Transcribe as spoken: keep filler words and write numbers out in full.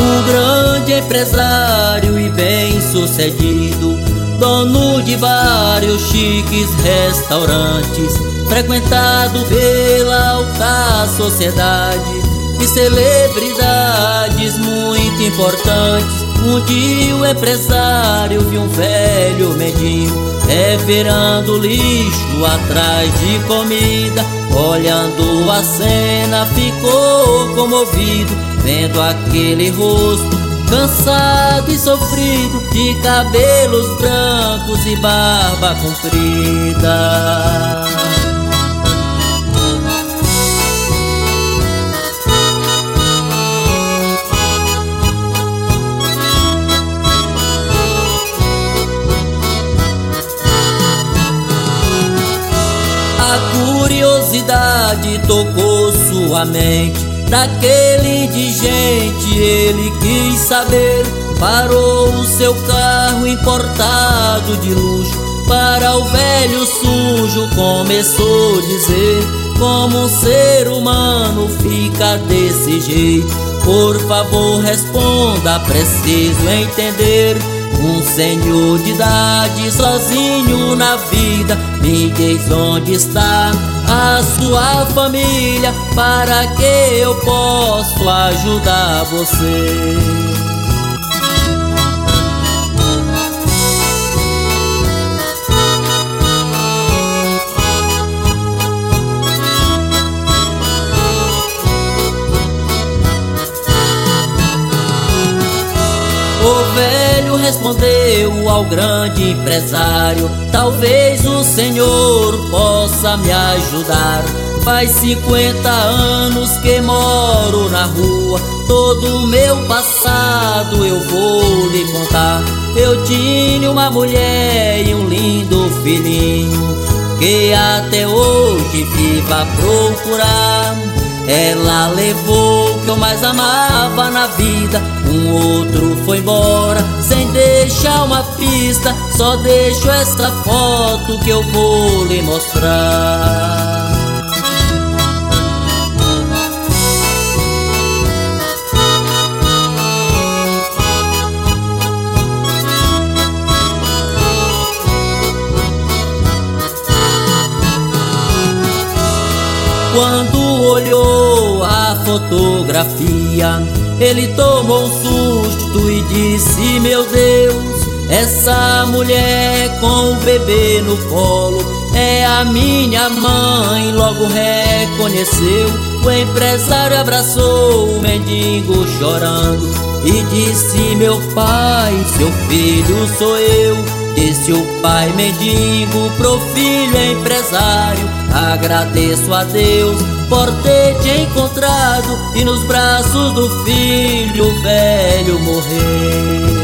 Um grande empresário e bem-sucedido, dono de vários chiques restaurantes, frequentado pela alta sociedade e celebridades muito importantes. Um dia o empresário viu um velho mendigo revirando lixo atrás de comida. Olhando a cena ficou comovido, vendo aquele rosto cansado e sofrido, de cabelos brancos e barba comprida. A curiosidade tocou sua mente, daquele indigente ele quis saber. Parou o seu carro importado de luxo, para o velho sujo começou a dizer: como um ser humano fica desse jeito? Por favor responda, preciso entender. Um senhor de idade sozinho na vida, me diz onde está a sua família, para que eu possa ajudar você. O velho respondeu ao grande empresário: talvez o senhor possa me ajudar. Faz cinquenta anos que moro na rua, todo o meu passado eu vou lhe contar. Eu tinha uma mulher e um lindo filhinho, que até hoje vivo a procurar. Ela levou o que eu mais amava na vida, um outro foi embora sem deixar uma pista. Só deixo essa foto que eu vou lhe mostrar. Quando olhou a fotografia, ele tomou um susto e disse: meu Deus, essa mulher com o bebê no colo é a minha mãe. Logo reconheceu. O empresário abraçou o mendigo chorando e disse: meu pai, seu filho sou eu. Disse o pai mendigo pro filho empresário: agradeço a Deus por ter te encontrado, e nos braços do filho o velho morreu.